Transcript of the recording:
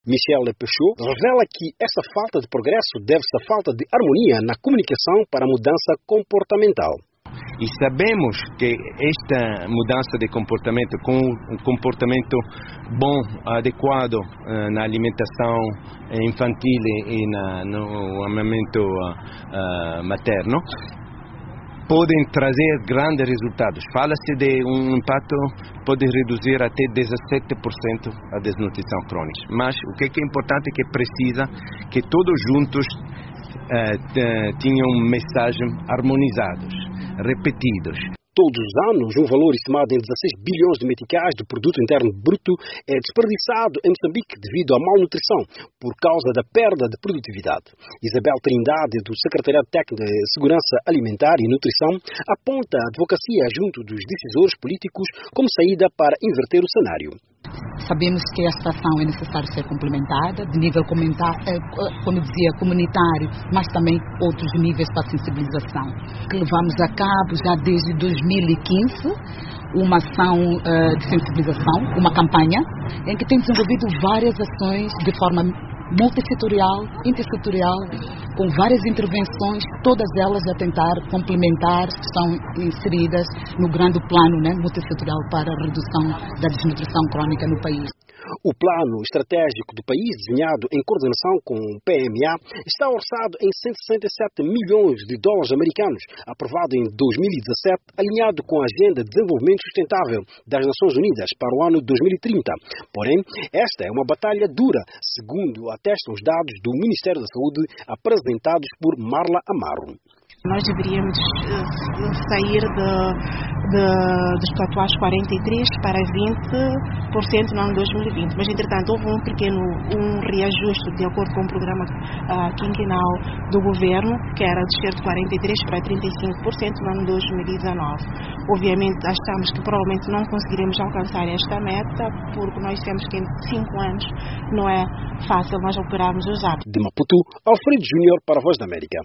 Michel Peixoto revela que essa falta de progresso deve-se à falta de harmonia na comunicação para a mudança comportamental. E sabemos que esta mudança de comportamento, com um comportamento bom, adequado na alimentação infantil e no amamento materno, podem trazer grandes resultados. Fala-se de um impacto pode reduzir até 17% a desnutrição crônica. Mas o que é importante é que precisa que todos juntos tenham mensagens harmonizadas, repetidas. Todos os anos, um valor estimado em 16 bilhões de meticais do produto interno bruto é desperdiçado em Moçambique devido à malnutrição por causa da perda de produtividade. Isabel Trindade, do Secretariado Técnico de Segurança Alimentar e Nutrição, aponta a advocacia junto dos decisores políticos como saída para inverter o cenário. Sabemos que esta ação é necessário ser complementada, de nível, como dizia, comunitário, mas também outros níveis para sensibilização. Que levamos a cabo já desde 2015, uma ação de sensibilização, uma campanha, em que tem desenvolvido várias ações de forma multissetorial, intersetorial, com várias intervenções, todas elas a tentar complementar, estão inseridas no grande plano multissetorial para a redução da desnutrição crônica no país. O plano estratégico do país, desenhado em coordenação com o PMA, está orçado em 167 milhões de dólares americanos, aprovado em 2017, alinhado com a Agenda de Desenvolvimento Sustentável das Nações Unidas para o ano 2030. Porém, esta é uma batalha dura, segundo atestam os dados do Ministério da Saúde apresentados por Marla Amaro. Nós deveríamos sair dos atuais 43% para 20% no ano 2020, mas entretanto houve um pequeno reajuste de acordo com o programa quinquenal do governo, que era descer de 43% para 35% no ano 2019. Obviamente achamos que provavelmente não conseguiremos alcançar esta meta, porque nós temos que em 5 anos não é fácil nós operarmos os hábitos. De Maputo, Alfredo Júnior para a Voz da América.